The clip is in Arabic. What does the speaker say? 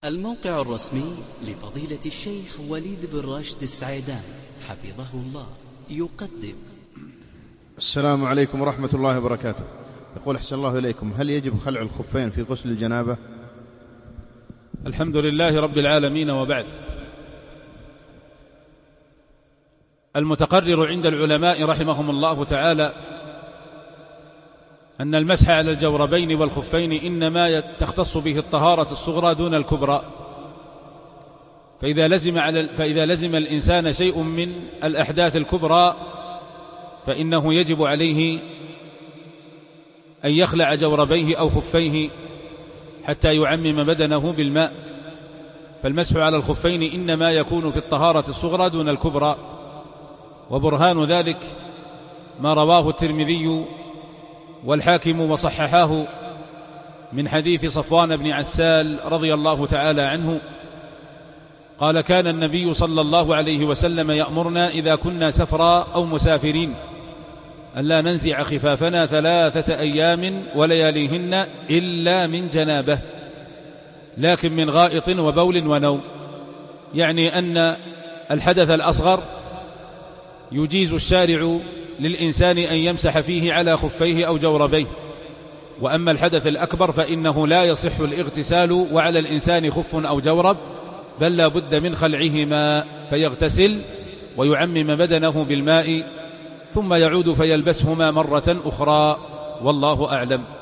الموقع الرسمي لفضيلة الشيخ وليد بن راشد السعيدان حفظه الله يقدم. السلام عليكم ورحمة الله وبركاته. يقول أحسن الله إليكم، هل يجب خلع الخفين في غسل الجنابة؟ الحمد لله رب العالمين، وبعد. المتقرر عند العلماء رحمهم الله تعالى أن المسح على الجوربين والخفين إنما تختص به الطهارة الصغرى دون الكبرى، فإذا لزم الإنسان شيء من الأحداث الكبرى فإنه يجب عليه أن يخلع جوربيه أو خفيه حتى يعمم بدنه بالماء، فالمسح على الخفين إنما يكون في الطهارة الصغرى دون الكبرى. وبرهان ذلك ما رواه الترمذي والحاكم وصححاه من حديث صفوان بن عسال رضي الله تعالى عنه قال: كان النبي صلى الله عليه وسلم يأمرنا إذا كنا سفرا أو مسافرين ألا ننزع خفافنا 3 أيام ولياليهن إلا من جنابه، لكن من غائط وبول ونوم، يعني أن الحدث الأصغر يجيز الشارع للإنسان أن يمسح فيه على خفيه أو جوربيه، وأما الحدث الأكبر فإنه لا يصح الاغتسال وعلى الإنسان خف أو جورب، بل لا بد من خلعهما فيغتسل ويعمم بدنه بالماء ثم يعود فيلبسهما مرة أخرى، والله أعلم.